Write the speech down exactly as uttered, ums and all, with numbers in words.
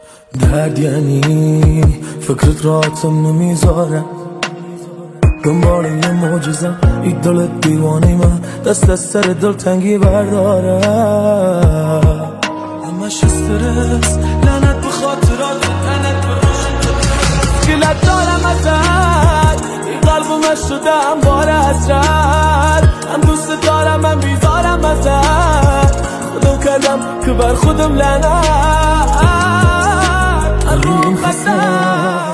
درد یعنی فکرت راحتم نمیذارم، دنبال یه معجزم این دل دیوانه من دست از سر دل تنگی بردارم. همش استرس لعنت به خاطرات، لعنت به روشن گلت دارم ازت، این قلبو من شدم بار حسرت، هم دوست دارم هم بیزارم ازت، خودم کردم که بر خودم لعنت. این خسته